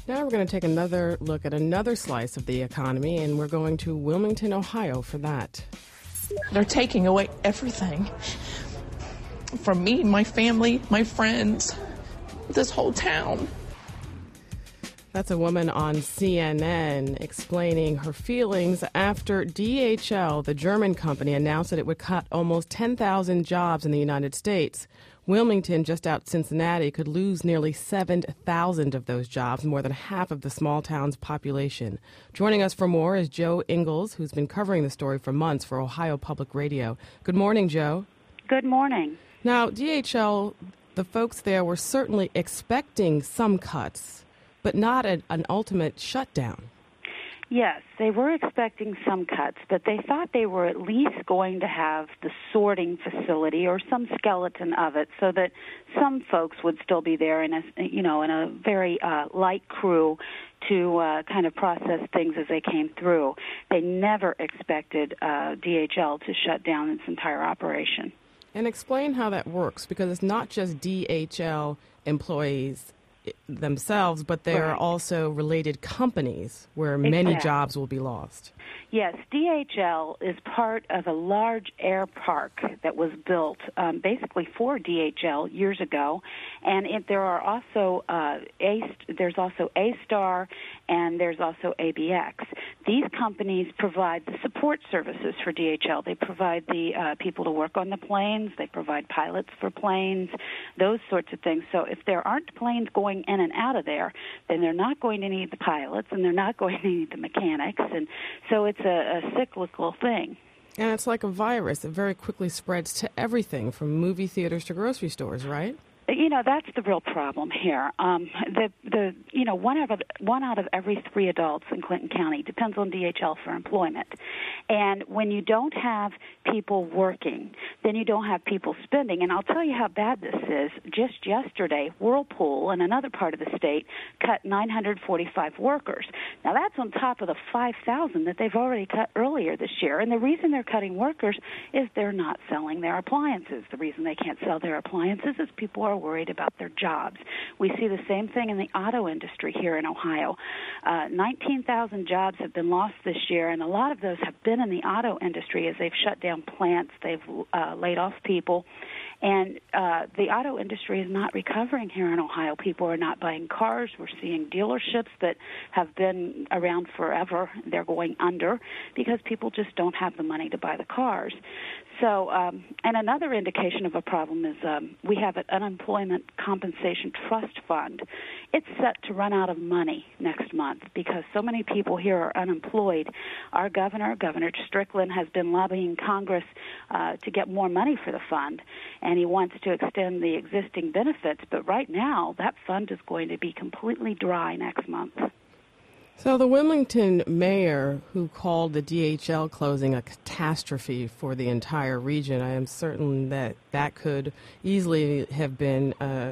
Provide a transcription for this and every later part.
Now we're going to take another look at another slice of the economy, and we're going to Wilmington, Ohio for that. They're taking away everything from me, my family, my friends, this whole town. That's a woman on CNN explaining her feelings after DHL, the German company, announced that it would cut almost 10,000 jobs in the United States. Wilmington, just out Cincinnati, could lose nearly 7,000 of those jobs, more than half of the small town's population. Joining us for more is Joe Ingles, who's been covering the story for months for Ohio Public Radio. Good morning, Joe. Good morning. Now, DHL, the folks there were certainly expecting some cuts, but not an ultimate shutdown. Yes, they were expecting some cuts, but they thought they were at least going to have the sorting facility or some skeleton of it, so that some folks would still be there in a very light crew to kind of process things as they came through. They never expected DHL to shut down its entire operation. And explain how that works, because it's not just DHL employees themselves, but there are also related companies where many jobs will be lost. Yes, DHL is part of a large air park that was built basically for DHL years ago, and there are also there's also A-Star and there's also ABX. These companies provide the support services for DHL. They provide the people to work on the planes. They provide pilots for planes, those sorts of things. So if there aren't planes going in and out of there, then they're not going to need the pilots and they're not going to need the mechanics. And so it's a cyclical thing. And it's like a virus. It very quickly spreads to everything from movie theaters to grocery stores, right? You know, that's the real problem here. One out of every 3 adults in Clinton County depends on DHL for employment. And when you don't have people working, then you don't have people spending. And I'll tell you how bad this is. Just yesterday, Whirlpool in another part of the state cut 945 workers. Now, that's on top of the 5,000 that they've already cut earlier this year. And the reason they're cutting workers is they're not selling their appliances. The reason they can't sell their appliances is people are worried about their jobs. We see the same thing in the auto industry here in Ohio. 19,000 jobs have been lost this year, and a lot of those have been in the auto industry as they've shut down plants, they've laid off people. And the auto industry is not recovering here in Ohio. People are not buying cars. We're seeing dealerships that have been around forever. They're going under because people just don't have the money to buy the cars. So, and another indication of a problem is we have an unemployment compensation trust fund. It's set to run out of money next month because so many people here are unemployed. Our Governor Strickland, has been lobbying Congress to get more money for the fund, and he wants to extend the existing benefits. But right now, that fund is going to be completely dry next month. So the Wilmington mayor, who called the DHL closing a catastrophe for the entire region, I am certain that that could easily have been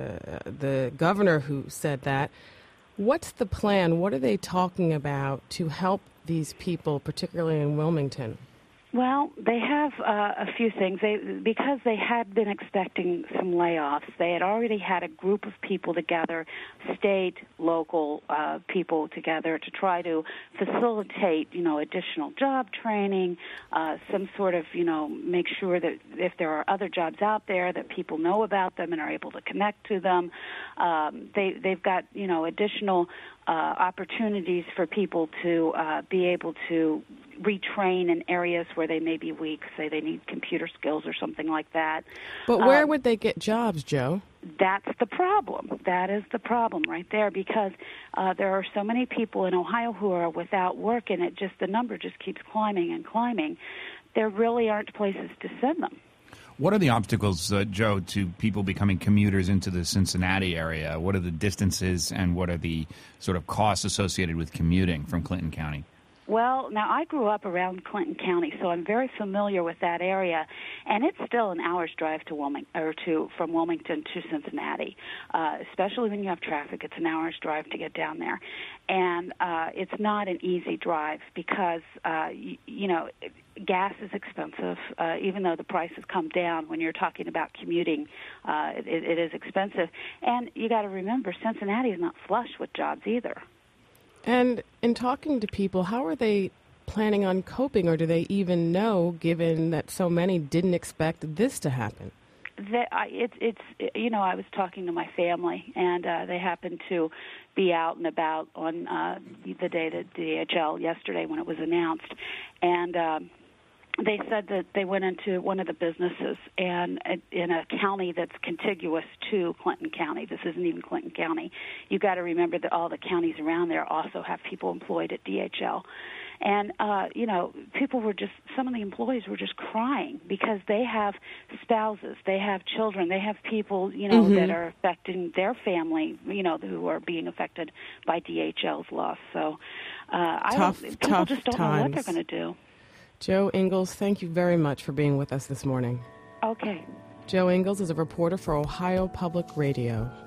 the governor who said that. What's the plan? What are they talking about to help these people, particularly in Wilmington? Well, they have a few things. Because they had been expecting some layoffs, they had already had a group of people together, state, local people together to try to facilitate, additional job training, some sort of, make sure that if there are other jobs out there that people know about them and are able to connect to them. They've got, additional opportunities for people to be able to retrain in areas where they may be weak, say they need computer skills or something like that. But where would they get jobs, Joe? That's the problem. That is the problem right there, because there are so many people in Ohio who are without work, and the number just keeps climbing and climbing. There really aren't places to send them. What are the obstacles, Joe, to people becoming commuters into the Cincinnati area? What are the distances and what are the sort of costs associated with commuting from Clinton County? Well, now I grew up around Clinton County, so I'm very familiar with that area, and it's still an hour's drive from Wilmington to Cincinnati. Especially when you have traffic, it's an hour's drive to get down there, and it's not an easy drive because gas is expensive. Even though the price has come down, when you're talking about commuting, it is expensive, and you got to remember Cincinnati is not flush with jobs either. And in talking to people, how are they planning on coping, or do they even know, given that so many didn't expect this to happen? I was talking to my family, and they happened to be out and about on the day that DHL yesterday when it was announced, and they said that they went into one of the businesses and in a county that's contiguous to Clinton County. This isn't even Clinton County. You got to remember that all the counties around there also have people employed at DHL. And, some of the employees were just crying because they have spouses, they have children, they have people, that are affecting their family, who are being affected by DHL's loss. So people just don't know what they're going to do. Jo Ingles, thank you very much for being with us this morning. Okay. Jo Ingles is a reporter for Ohio Public Radio.